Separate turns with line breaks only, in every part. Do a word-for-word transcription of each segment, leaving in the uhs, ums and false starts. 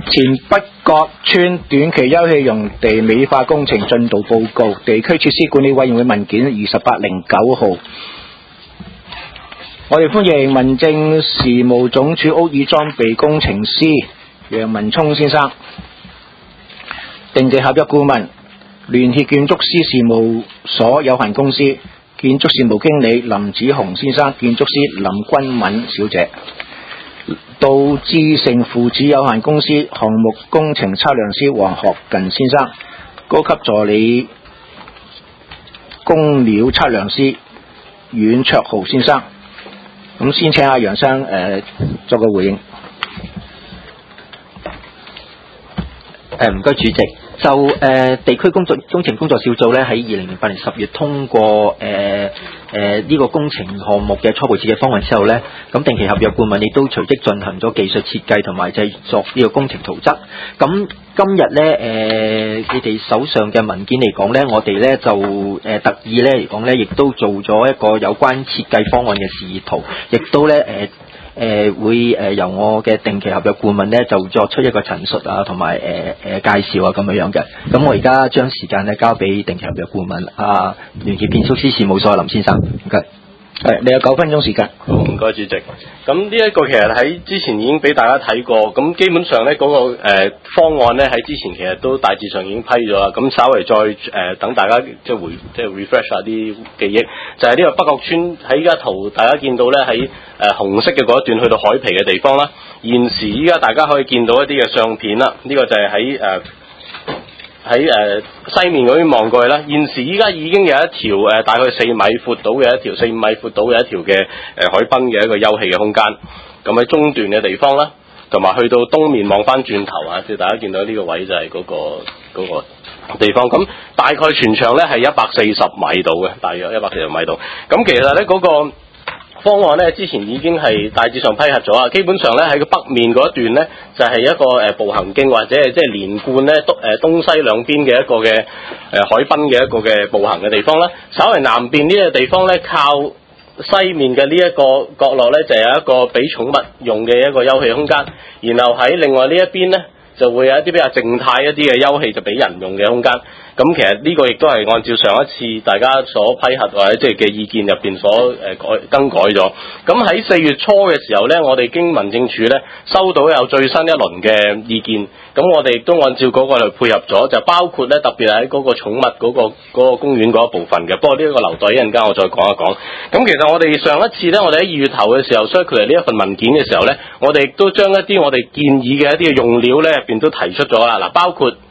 前北角村短期休憩用地美化工程進度報告，地區設施管理委員會文件二十八零九號。我哋歡迎民政事務總署屋宇裝備工程師楊文聰先生，定期合約顧問聯協建築師事務所有限公司建築事務經理林子雄先生，建築師林君敏小姐，杜志成父子有限公司項目工程測量師黃學近先生，高級助理工料測量師阮卓豪先生。咁先請阿楊生誒、呃、作個回應。
誒唔該主席，就誒、呃、地區工作工程工作小組咧喺二零零八年十月通過誒誒呢個工程項目嘅初步設計方案之後咧，咁定期合約顧問亦都隨即進行咗技術設計同埋製作呢個工程圖則。咁今日咧誒你哋手上嘅文件嚟講咧，我哋咧就誒、呃、特意咧嚟講咧，亦都做咗一個有關設計方案嘅示意圖，亦都咧誒。呃誒、呃、會誒、呃、由我嘅定期合約顧問咧就作出一個陳述啊，同埋誒誒介紹啊咁樣樣嘅。咁我而家將時間咧交俾定期合約顧問啊聯協建築師事務所林先生，唔該。係，你有九分鐘時間。
好，唔該主席。咁呢一個其實喺之前已經俾大家睇過，咁基本上咧嗰、那個、呃、方案咧喺之前其實都大致上已經批咗啦。咁稍微再誒、呃、等大家即係回即係 refresh 下啲記憶，就係、是、呢個北角村喺依家圖大家見到咧喺誒紅色嘅嗰一段去到海皮嘅地方啦。現時依家大家可以見到一啲嘅相片啦，呢、這個就係喺誒。喺誒、呃、西面嗰邊望過去啦，現時依家已經有一條誒、呃、大概四米闊到嘅一條四五米闊到嘅一條嘅誒、呃、海濱嘅一個休憩嘅空間，咁喺中段嘅地方啦，同埋去到東面望翻轉頭啊，即係大家見到呢個位就係嗰、嗰個嗰、嗰個地方，咁大概全長咧係一百四十米度嘅，大約一百四十米度，咁其實咧嗰、嗰個方案咧之前已經係大致上批核咗啊，基本上咧喺個北面嗰一段咧就係、是、一個誒、呃、步行徑或者係即係連貫咧東誒東西兩邊嘅一個嘅誒、呃、海濱嘅一個嘅步行嘅地方啦。稍為南邊呢個地方咧靠西面嘅呢一個角落咧就有一個俾寵物用嘅一個休憩空間，然後喺另外呢一邊咧就會有一啲比較靜態一啲嘅休憩就俾人用嘅空間。咁其實呢個亦都係按照上一次大家所批核或者即係嘅意見入邊所誒改更改咗。咁喺四月初嘅時候呢，我哋經民政處呢收到有最新一輪嘅意見，咁我哋亦都按照嗰個嚟配合咗，就包括呢特別係喺嗰個寵物嗰個嗰個公園嗰一部分嘅。不過呢一個留待一陣間我再講一講。咁其實我哋上一次呢，我哋喺二月頭嘅時候 circulate 呢一份文件嘅時候呢，我哋亦都將一啲我哋建議嘅一啲嘅用料呢入邊都提出咗啦。嗱，包括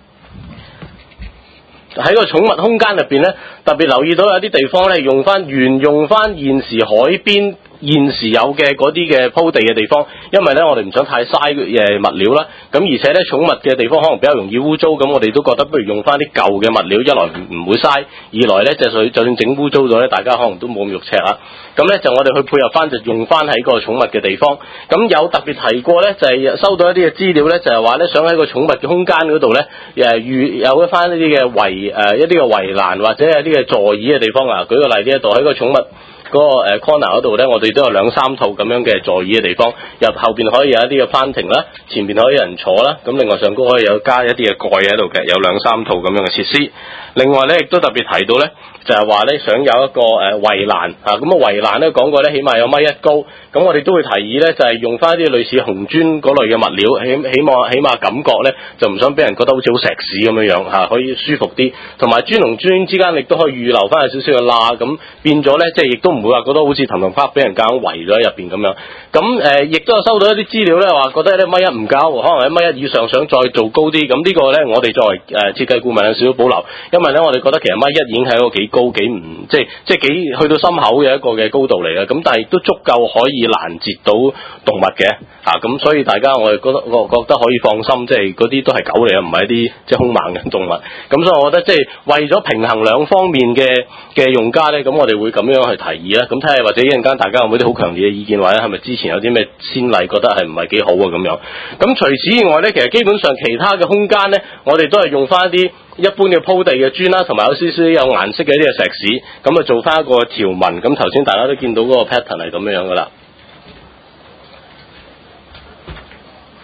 喺個寵物空間入邊咧，特別留意到有啲地方咧，用翻沿用翻現時海邊現時有嘅嗰啲嘅鋪地嘅地方，因為咧我哋唔想太嘥誒物料啦。咁而且咧寵物嘅地方可能比較容易污糟，咁我哋都覺得不如用翻啲舊嘅物料，一來唔唔會嘥，二來咧就係就算整污糟咗咧，大家可能都冇咁肉赤啊。咁咧就我哋去配合翻就用翻喺個寵物嘅地方。咁有特別提過咧，就係、是、收到一啲嘅資料咧，就係話咧想喺個寵物嘅空間嗰度咧誒預有一翻一啲嘅圍誒一啲嘅圍欄或者係一啲嘅座椅嘅地方啊。舉個例呢一度喺個寵物嗰個誒 corner 嗰度咧，我哋都有兩三套咁樣嘅座椅嘅地方，入後邊可以有一啲嘅翻停啦，前邊可以有人坐啦，咁另外上高可以有加一啲嘅蓋喺度嘅，有兩三套咁樣嘅設施。另外咧，亦都特別提到咧，就係話咧想有一個誒圍欄嚇，咁啊圍欄咧講過咧，起碼有米一高，咁我哋都會提議咧，就係、是、用翻一啲類似紅磚嗰類嘅物料，起起碼起碼感覺咧就唔想俾人覺得好似好石屎咁樣樣嚇，可以舒服啲，同埋磚同磚之間亦都可以預留翻有少少嘅罅，咁變咗咧即係亦都唔會話覺得好似騰騰拍俾人夾硬圍咗喺入邊咁樣。咁誒亦都有收到一啲資料咧，話覺得咧米一唔夠，可能喺米一以上想再做高啲，咁呢個咧我哋作為誒設計顧問有少少保留，因為咧我哋覺得其實米一已經係一個幾高幾唔即係即係幾去到心口嘅一個嘅高度嚟嘅，咁但係都足夠可以攔截到動物嘅嚇，咁、啊、所以大家我哋覺得我覺得可以放心，即係嗰啲都係狗嚟嘅，唔係一啲即係兇猛嘅動物。咁所以我覺得即係為咗平衡兩方面嘅嘅用家咧，咁我哋會咁樣去提議啦。咁睇下或者一陣間大家有冇啲好強烈嘅意見，或者係咪之前有啲咩先例覺得係唔係幾好啊咁樣。咁除此以外咧，其實基本上其他嘅空間咧，我哋都係用翻一啲一般嘅鋪地嘅磚啦，同埋有少少有顏色嘅一啲嘅石屎，咁啊做翻一個條紋。咁頭先大家都見到嗰個 pattern 係咁樣噶啦。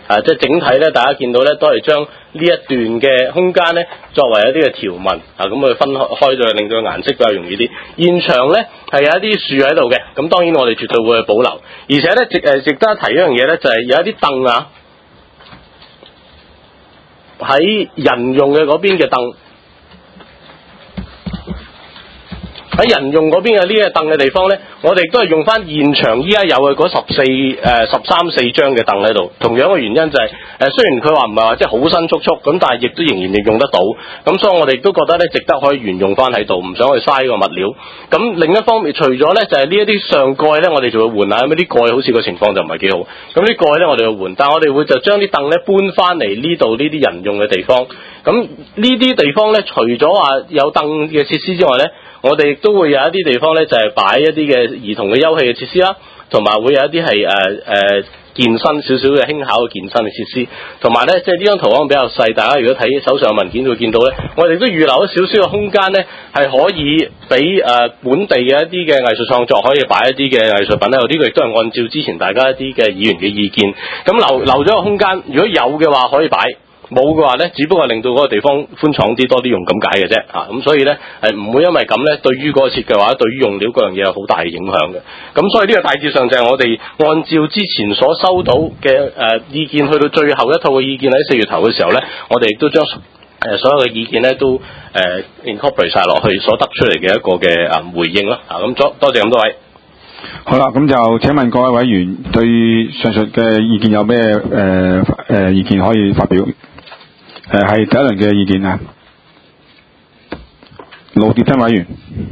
啊，即係整體咧，大家見到咧都係將呢一段嘅空間咧作為一啲嘅條紋啊，咁去分開開咗，令到顏色比較容易啲。現場咧係有一啲樹喺度嘅，咁當然我哋絕對會去保留，而且咧值誒值得一提一樣嘢咧，就係、是、有一啲凳啊，喺人用嘅嗰邊嘅凳。喺人用嗰邊嘅呢個凳嘅地方呢，我哋都係用翻現場依家有嘅嗰十四誒十三四張嘅凳喺度。同樣嘅原因就係、是、誒、呃，雖然佢話唔係話即係好新簇簇咁，但係亦都仍然用得到。咁所以我哋都覺得呢，值得可以沿用翻喺度，唔想去嘥呢個物料。咁另一方面，除咗呢，就係呢一啲上蓋呢，我哋就會換下，因為啲蓋好似個情況就唔係幾好。咁啲蓋呢，我哋會換，但係我哋會就將啲凳呢搬翻嚟呢度呢啲人用嘅地方。咁呢啲地方呢，除咗話有凳嘅設施之外呢，我哋亦都會有一啲地方咧，就係、是、擺一啲嘅兒童嘅休憩嘅設施啦，同埋會有一啲係誒誒健身少少嘅輕巧嘅健身嘅設施，同埋咧即係呢張圖案比較細，大家如果睇手上嘅文件會見到咧，我哋都預留咗少少嘅空間咧，係可以俾誒、呃、本地嘅一啲嘅藝術創作可以擺一啲嘅藝術品喺度，呢、這個亦都係按照之前大家一啲嘅議員嘅意見，咁留留咗個空間，如果有嘅話可以擺。冇嘅話咧，只不過令到嗰個地方寬敞啲，多啲用咁解嘅啫嚇。咁、啊、所以咧係唔會因為咁咧，對於嗰個設計或者對於用料嗰樣嘢有好大嘅影響嘅。咁所以呢個大致上就係我哋按照之前所收到嘅誒、呃、意見，去到最後一套嘅意見喺四月頭嘅時候咧，我哋亦都將誒、呃、所有嘅意見咧都誒、呃、incorporate 曬落去，所得出嚟嘅一個嘅啊回應啦。啊咁多多謝咁多位。
好啦，咁就請問各位委員對上述嘅意見有咩誒誒意見可以發表？誒係第一輪嘅意見啊，盧蝶珍委員。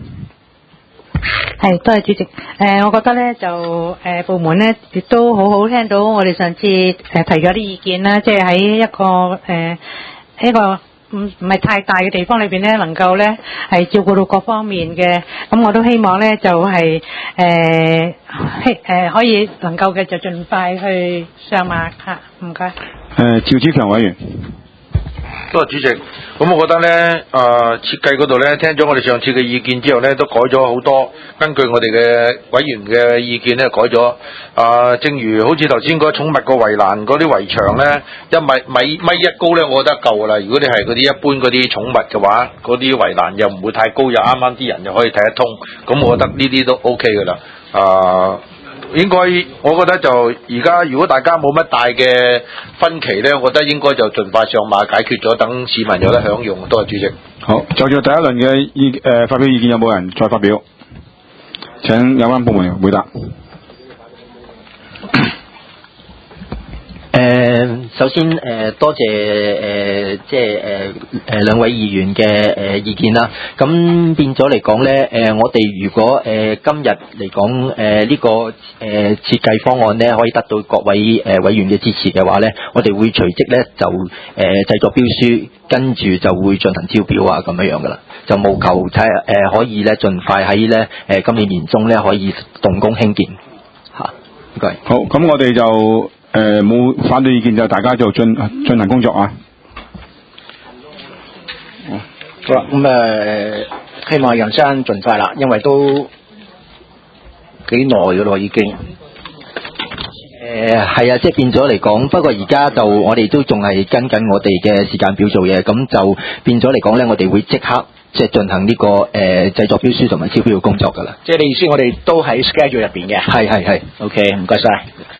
係，多謝主席。誒、呃，我覺得咧就誒、呃、部門咧亦都好好聽到我哋上次誒、呃、提咗啲意見啦，即係喺一個誒、呃、一個唔唔係太大嘅地方裏邊咧，能夠咧係照顧到各方面嘅。咁我都希望咧就係誒希誒可以能夠嘅就盡快去上馬嚇。唔該。誒、
呃，趙子強委員。
多謝主席，咁我覺得咧，誒、呃、設計嗰度咧，聽咗我哋上次嘅意見之後咧，都改咗好多。根據我哋嘅委員嘅意見咧，改咗。啊、呃，正如好似頭先嗰寵物個圍欄嗰啲圍牆咧，一米米米一高咧，我覺得夠噶啦。如果你係嗰啲一般嗰啲寵物嘅話，嗰啲圍欄又唔會太高，又啱啱啲人又可以睇得通。咁我覺得呢啲都 OK 噶啦。啊、呃。應該，我覺得就而家如果大家冇乜大嘅分歧咧，我覺得應該就盡快上馬解決咗，等市民有得享用。多謝主席。
好，就住第一輪嘅意誒、呃、發表意見，有冇人再發表？請有關部門回答。
誒、呃，首先誒、呃，多謝誒、呃，即係誒誒兩位議員嘅誒、呃、意見啦。咁變咗嚟講咧，誒、呃，我哋如果誒、呃、今日嚟講誒呢、呃這個誒、呃、設計方案咧，可以得到各位誒、呃、委員嘅支持嘅話咧，我哋會隨即咧就誒、呃、製作標書，跟住就會進行招標啊咁樣樣噶啦，就務求睇誒、呃、可以咧盡快喺咧誒今年年中咧可以動工興建嚇。唔該。
好，咁我哋就。誒冇、呃、反對意見就大家就進進行工作啊！
好啦，咁誒、呃、希望楊生盡快啦，因為都幾耐嘅咯已經。
誒係啊，即係變咗嚟講，不過而家就我哋都仲係跟緊我哋嘅時間表做嘢，咁就變咗嚟講咧，我哋會即刻即係進行呢、這個誒、呃、製作標書同埋招標嘅工作㗎啦。
即係你意思，我哋都喺 schedule 入邊嘅。
係係係
，OK，唔該晒。